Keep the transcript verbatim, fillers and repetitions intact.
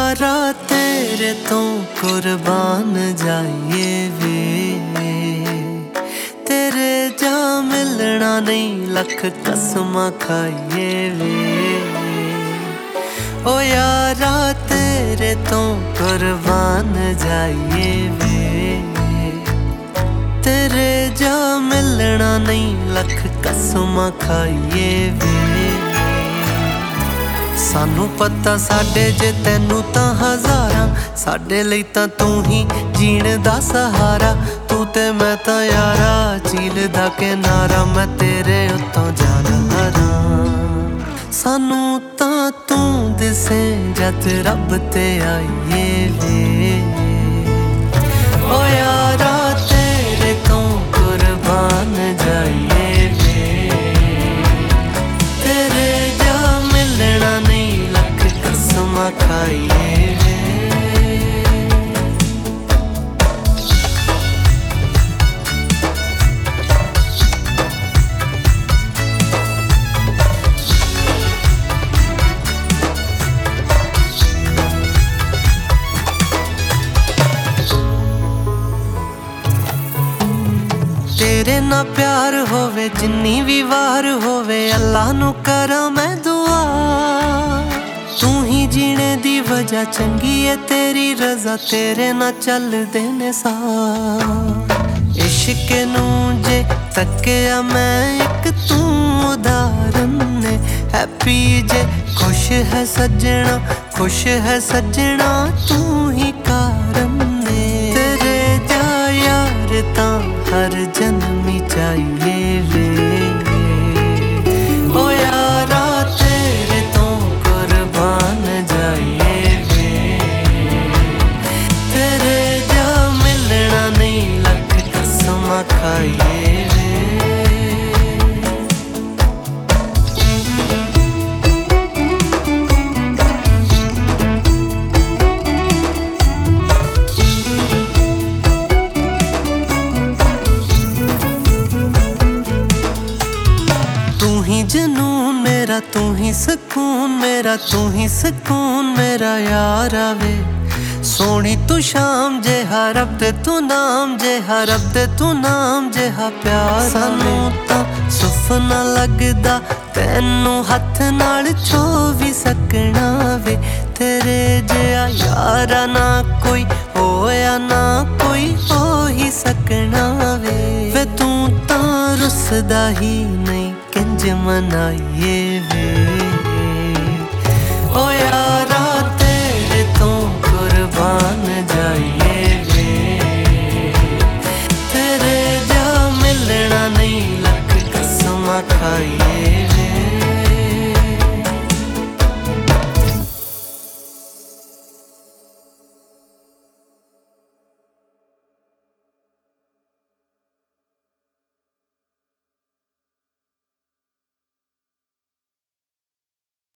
यारा तेरे तो कुर्बान जाइए वे, तेरे जा मिलना नहीं लख कसमां खाइए वे। ओ यारा तेरे तो कुर्बान जाइए वे, तेरे जा मिलना नहीं लख कसमां खाइए वे। सानू पता साडे जे तैनू तां हज़ारां, साडे लई तां तू ही जीण दा सहारा। तू ते मैं तां यारा झील दा किनारा, मैं तेरे उत्तों जाना हारा। सानू तां तू दिसे जद रब ते आईए वे। ओ यारा तेरे तो कुर्बान जाइए वे, तेरे जा मिलना नहीं लख कसमां खाइए वे। तेरे ना प्यार होवे जिन्नी भी वार होवे, अल्लाह नू करा मैं दुआ। तू ही जीने दी वजह चंगी है तेरी रजा, तेरे ना चलदे ने सा। इश्क नू जे तकिया मैं एक तू उदाहरण ने, हैप्पी जे खुश है सजना, खुश है सजना तू ही कारण ने। तेरे जा यार तां हर जन्मी चाहिए वे। ओ यारा तेरे तो कुर्बान जाइए वे, तेरे जा मिलना नहीं लख कसमां खाइए वे। तू ही जुनून मेरा, तू ही सुकून मेरा, तू ही सुकून मेरा यारा वे। सोनी तू शाम जे हर रब दे तू नाम जे, हर रब दे तू नाम जे हा प्यार। सानू तां सुफना लगदा तैनू हथ नाल छो भी सकना वे। तेरे जिहा यारा ना कोई होया, ना कोई हो ही सकना वे। वे तू तां रुसदा ही नहीं किंज मनाइए वे। ओ यारा तेरे तो कुर्बान जाइए वे, तेरे जा मिलना नहीं लख कसमां खाइए वे।